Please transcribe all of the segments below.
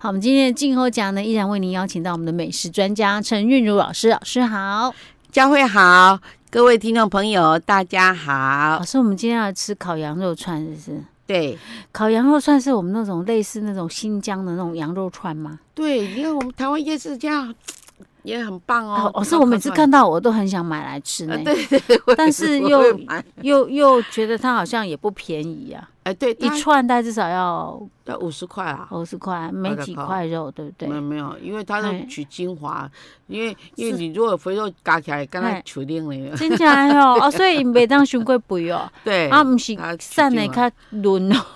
好，我们今天的静候奖呢，依然为您邀请到我们的美食专家陈韵如老师。老师好。 佳慧好，各位听众朋友大家好。 老师，我们今天要吃烤羊肉串，是不是？ 对， 烤羊肉串是我们那种类似那种新疆的那种羊肉串吗？ 对，你看我们台湾夜市这样也很棒哦。 老师，我每次看到我都很想买来吃呢。 对， 但是又觉得它好像也不便宜啊。 对， 一串大概至少要 50块啊 ，50块，没几块肉，对不对？ 没有，因为它都取精华，因为你如果肥肉加起来，刚才取零了。 真假哦，所以袂当伤过肥哦。 对， 啊，不是散的较嫩哦。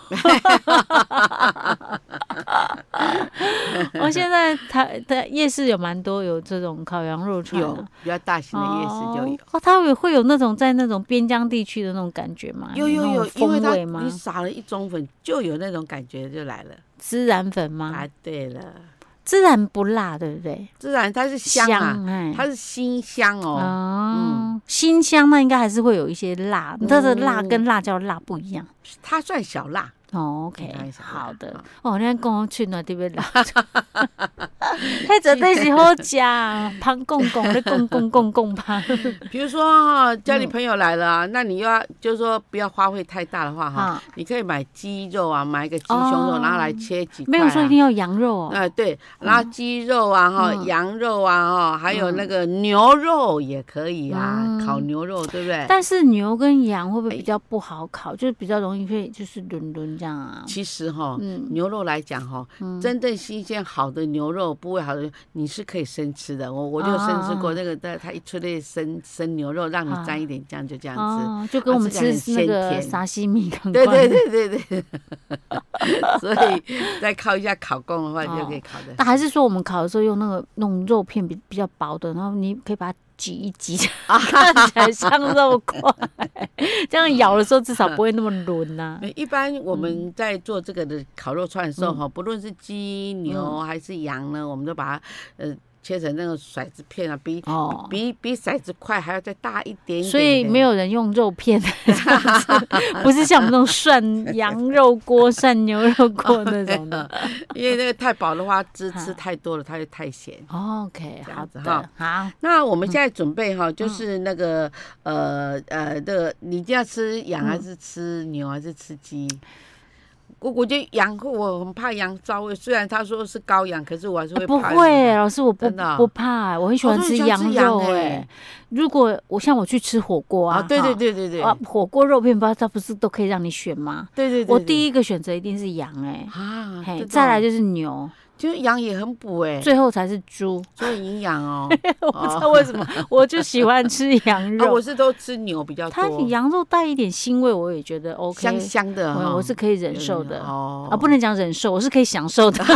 我现在台夜市有蛮多有这种烤羊肉串， 有比较大型的夜市就有。 哦，它会有那种在那种边疆地区的那种感觉吗？ 有，因为它你撒了1种粉，就有那种感觉就来了。 孜然粉吗？ 啊，对了， 孜然不辣，对不对？ 孜然它是香啊，它是辛香哦。 辛香那应该还是会有一些辣，它的辣跟辣椒辣不一样。 它算小辣。 OK， 好的。哦，你讲我去哪地边辣？迄绝对是好食，香公公咧公香。 比如说家里朋友来了啊，那你又要就是说不要花费太大的话哈，你可以买鸡肉啊，买一个鸡胸肉，然后来切几块。 没有说一定要羊肉哦。 对，然后鸡肉啊羊肉啊还有那个牛肉也可以啊，烤牛肉对不对？ 但是牛跟羊会不会比较不好烤？就是比较容易会就是轮这样啊。 其实牛肉来讲真正新鲜好的牛肉部位好的，你是可以生吃的。我就生吃过那个，它一出类生牛肉，让你沾一点酱，就这样子， 就跟我们吃那个沙西米一样。 对。所以再靠一下烤工的话，就可以烤的。 那还是说我们烤的时候用那种肉片比较薄的，然后你可以把它挤一挤，看起来像肉块，这样咬的时候至少不会那么轮呐。 一般我们在做这个的烤肉串的时候不论是鸡、牛还是羊呢，我们都把它切成那个骰子片啊，比骰子块还要再大一点点。 所以没有人用肉片这样子，不是像我们那种涮羊肉锅、涮牛肉锅那种的。 因为那个太薄的话，吃太多了，它就太咸。 OK， 好的，好。 那我们现在准备就是那个你要吃羊还是吃牛还是吃鸡？我觉得羊，我很怕羊骚味。虽然他说是羔羊，可是我还是会怕。 不会，老师，我不怕，我很喜欢吃羊肉。如果我去吃火锅啊， 对， 火锅肉片包它不是都可以让你选吗？ 对， 我第一个选择一定是羊再来就是牛。 就是羊也很补最后才是猪， 所以营养哦。 我不知道为什么，我就喜欢吃羊肉。 我是都吃牛比较多。 它羊肉带一点腥味，我也觉得 OK， 香香的， 我是可以忍受的。不能讲忍受，我是可以享受的。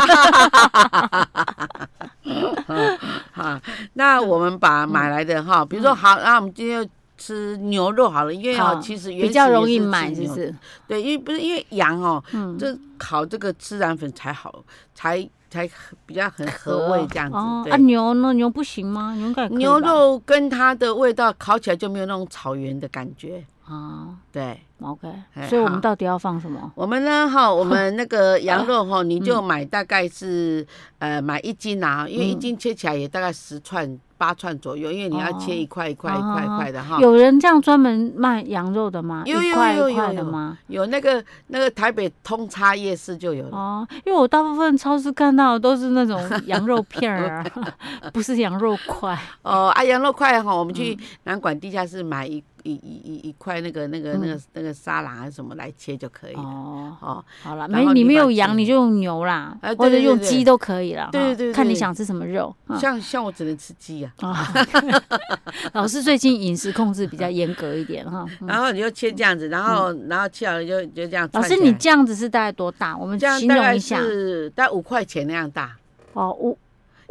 那我们把买来的比如说好，那我们今天就吃牛肉好了，因为其实比较容易买，是不是？ 对，因为羊这烤这个孜然粉才好，才比较很合味这样子。 牛呢？牛不行吗？ 牛肉跟它的味道烤起来就没有那种草原的感觉对。 OK， 所以我们到底要放什么？ 我们呢我们那个羊肉你就买大概是买1斤啊，因为1斤切起来也大概10串8串左右，因为你要切一块一块的有人这样专门卖羊肉的吗？ 有一块的吗？ 有那个台北通叉夜市就有了。 因为我大部分超市看到的都是那种羊肉片啊，不是羊肉块。 羊肉块我们去南馆地下室买一块那个沙朗还是什么来切就可以了。 好了，你没有羊你就用牛啦，或者用鸡都可以啦。 对， 看你想吃什么肉。 像我只能吃鸡啊。 老师最近饮食控制比较严格一点然后你就切这样子，然后切好了就这样。 老师，你这样子是大概多大？我们形容一下。 是大概5块钱那样大。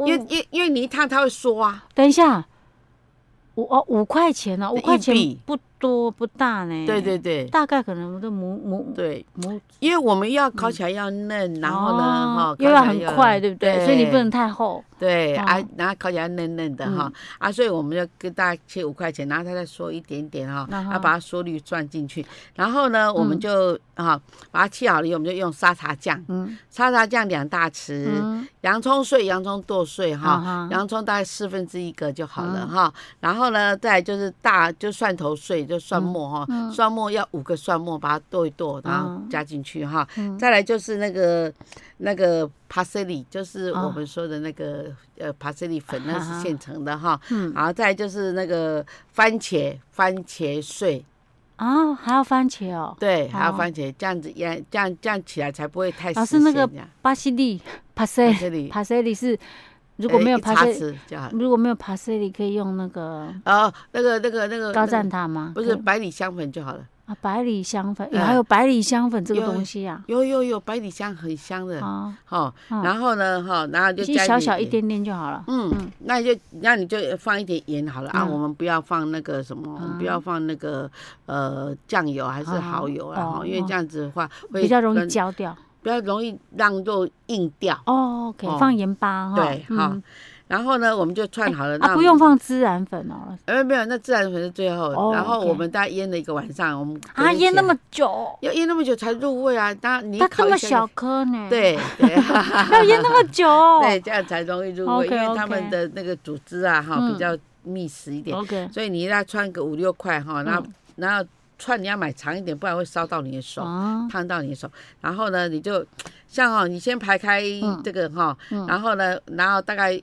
因为你一烫它会缩啊。 等一下。5块钱啊，5块钱多不大呢。 对对对。 大概可能都对，因为我们要烤起来要嫩，然后呢，哈， 又要很快，对不对？所以你不能太厚。 对然后烤起来嫩嫩的哈，所以我们就跟大家切5块钱，然后它再缩一点点哈，要把它缩率转进去，然后呢，我们就把它切好了以后，我们就用沙茶酱，沙茶酱2大匙，洋葱碎、洋葱剁碎哈，洋葱大概1/4个就好了哈，然后呢，再来就是就蒜头碎，就蒜末哈，蒜末要5个蒜末，把它剁一剁，然后加进去哈，再来就是那个parsley， 就是我们说的那个parsley 粉，那是现成的哈。然后再来就是那个番茄碎。 还要番茄哦。 对，还要番茄，这样子这样起来才不会太死咸。 老师，那个巴西利 parsley 是。如果没有parsley，可以用那个那个高赞塔吗？ 不是，百里香粉就好了。 百里香粉，还有百里香粉这个东西啊？ 有百里香很香的。然后呢，然后就加小一点点就好了。 那你就放一点盐好了啊。我们不要放那个什么，我们不要放那个酱油还是蚝油啊，因为这样子的话会比较容易焦掉。 比较容易让肉硬掉。 OK， 放盐巴哈。 对，好。然后呢，我们就串好了。 不用放孜然粉哦。 没有，那孜然粉是最后。然后我们大概腌了1个晚上，我们腌那么久， 要腌那么久才入味啊。当然你它这么小颗呢。 对， 要腌那么久。 对，这样才容易入味，因为他们的那个组织啊比较密实一点。所以你要串个5、6块哈，然后串你要买长一点，不然会烧到你的手，烫到你的手。然后呢，你就像你先排开这个然后呢，大概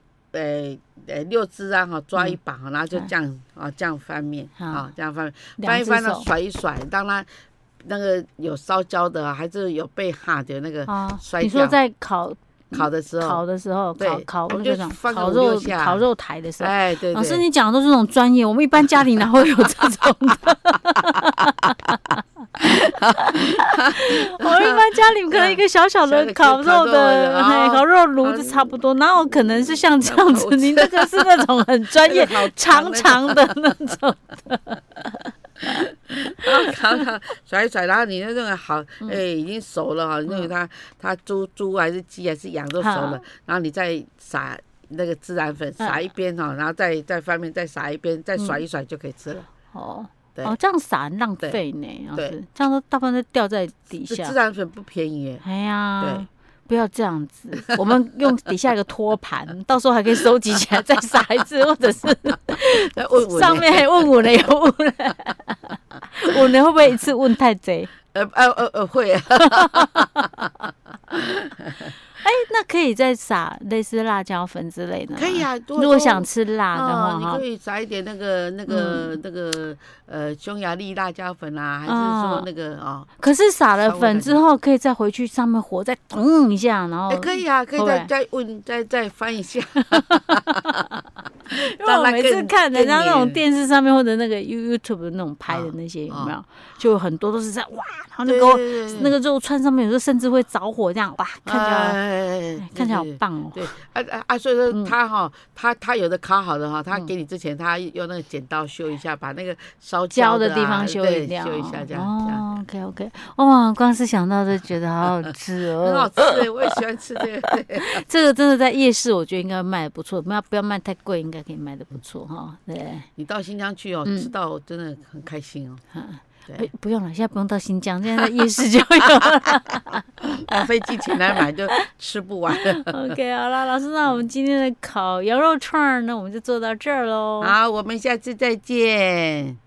6只抓一把然后就这样翻面这样翻一翻呢，甩一甩，当它那个有烧焦的还是有被哈的那个摔掉。 你说在烤的时候， 对，烤那个烤肉台的时候， 对。 老师，你讲的都是这种专业，我们一般家里哪会有这种的？我们一般家里可能一个小小的烤肉的烤肉炉子差不多，哪有可能是像这样子？你那个是那种很专业、长长的那种的。 然后甩一甩，然后你那个好，已经熟了哈，因为它猪还是鸡还是羊都熟了，然后你再撒那个孜然粉，撒一边哈，然后再翻面，再撒一边，再甩一甩就可以吃了。 这样撒很浪费呢，对，这样都大部分都掉在底下。 孜然粉不便宜耶。 哎呀，对。不要这样子，我们用底下一个托盘，到时候还可以收集起来再撒一次，或者是上面还问我呢，有问了，我呢会不会一次问太贼？ 会。 那可以再撒类似辣椒粉之类的吗？ 可以啊， 如果想吃辣的话， 你可以撒一点那个匈牙利辣椒粉啊，还是说那个可是撒了粉之后，可以再回去上面火再咚一下，然后可以啊，可以再翻一下。 因为我每次看人家那种电视上面或者那个 YouTube 那种拍的那些有没有，就很多都是在哇，然后那个肉串上面有时候甚至会着火，这样哇，看起来好棒哦。 对所以说他有的烤好的他给你之前他用那个剪刀修一下，把那个烧焦的地方修一下这样。 OK， 哇，光是想到就觉得好好吃哦， 很好吃，我也喜欢吃这个。 这个真的在夜市，我觉得应该卖的不错，不要卖太贵，应该可以卖的不错哈。对， 你到新疆去吃到真的很开心哦。 不用了，现在不用到新疆，现在在夜市就有了。 飞机前来买就吃不完了。 OK， 好了，老师，那我们今天的烤羊肉串呢，我们就做到这儿喽。 好，我们下次再见。